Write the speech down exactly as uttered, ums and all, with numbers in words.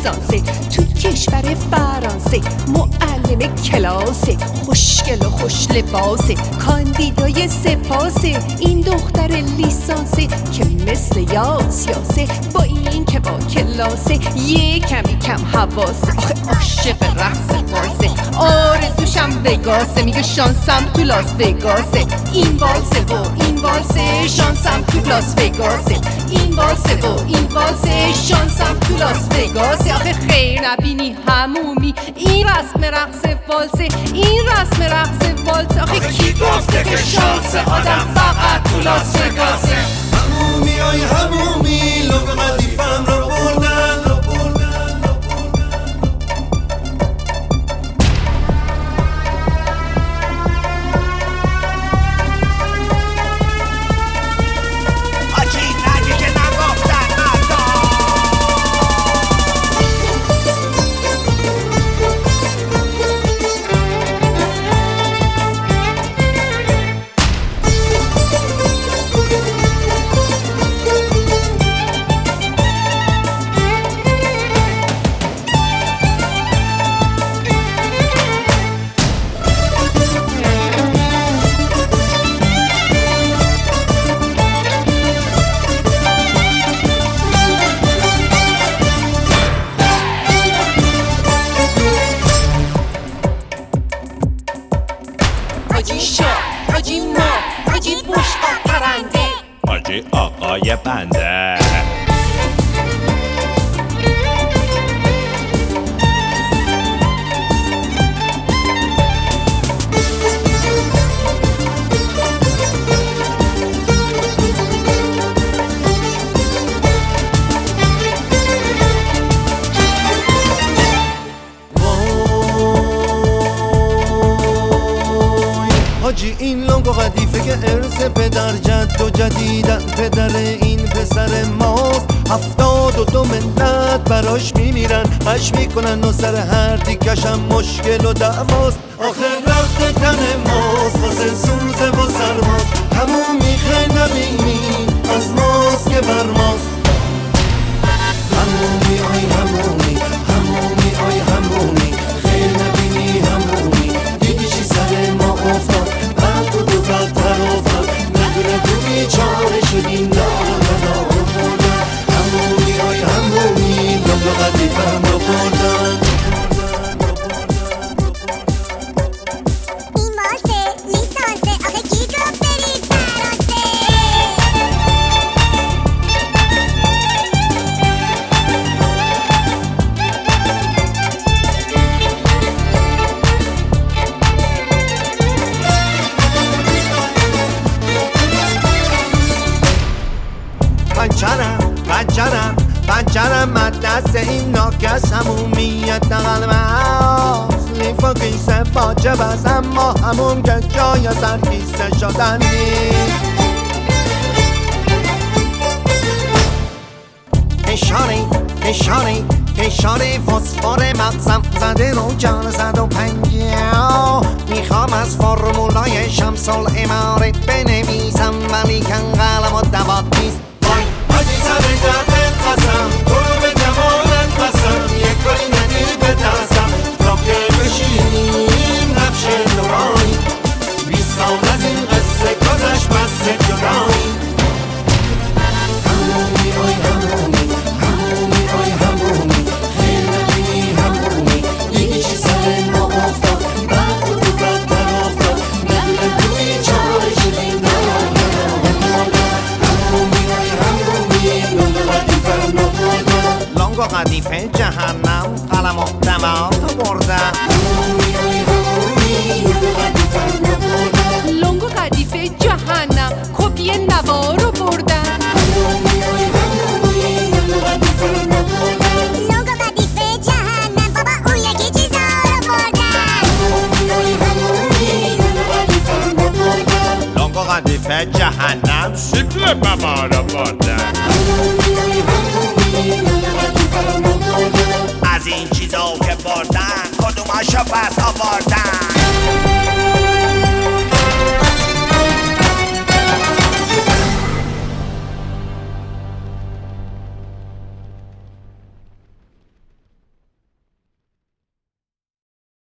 لیسانسه، تو کشور فرانسه معلم کلاسه، خوشگل و خوش لباسه، کاندیدای سپاسه. این دختر لیسانسه که مثل یاس یاسه، با این که با کلاسه یه کمی کم حواسه. آخه عاشق رقص والسه، آرزوشم وگاسه، میگه شانسم تو لاس وگاسه. این والسه و این والسه، شانسم تو لاس وگاسه. این والسه و این والسه، شانسم تو لاس وگاسه. آخه خیر نبینی همومی، این رسم رقص والسه، این رسم رقص والسه. آخه کی گفته که شانس آدم فقط تو لاس وگاسه؟ همومی آی همومی، لوگ قدیفم رو بردن. حاجی شا، حاجی ما، حاجی بوش و پرنده، حاجی آقای بنده. حاجی این لنگ قدیفه که ارث پدر جد و جدیدن پدر این پسر ماست. هفتاد و دو ملت براش میمیرن، اش میکنن و سر هر دیگشم مشکل و دعواست. آخر رفت تن ماست واسه سوزه و سرماست، همون میخه نبینی از ماست که بر ماست. همومی آی همومی، همومی آی همومی، خیر نبینی همومی، دیدی چی سر ما افتاد، بعد بود و بدتر افتاد، ندونه تو بیچاره شدیم دار و بلا رو بردن. همومی آی همومی، لنگ قدیفم رو بردن. این والسه لیسانسه، آخه کی گفت برید فرانسه؟ پنچرم پنچرم پنچرم از دست این ناکس، همومیت قلب هاست. لیفا کیسه فاجب است، اما همون که جای سرکیسه شدن نیست. فشاری فشاری فشاری فسفر مغزم زده رو جان صد و پنجاه. میخوام از فرمولای شمس الاماره بنویسم، ولی کن قلم و دوات نیست. وای حاجی سر دردت قسم، تو رو به جمالت قسم، یک کاری ندی به دستم تا که بشینیم نقش نورانی. بیست سال از این قصه گذشت بس جدایی. همومی آی همومی، همومی آی همومی، خیر نبینی همومی، دیگه چی سر ما افتاد، بعد بود و بدتر افتاد، ندونه تو بیچاره شدیم دار و بلا. همومی آی همومی، لنگ قدیفم رو بردن. لنگ قدیفه جهنم، قلم و دماغ بردن. همومی آی همومی، لنگ قدیفم رو بردن. لنگ قدیفه جهنم، کپی نوار رو بردن. همومی آی همومی، لنگ قدیفم رو بردن. لنگ قدیفه جهنم، بابا اون یکی چیزا رو بردن. همومی آی همومی، لنگ قدیفم رو بردن. لنگ قدیفه جهنم، شکل بابا رو بردن. همومی آی همومی، لنگ قدیفم رو بردن. از این چیزا که بردن کدوماشو پس آوردن؟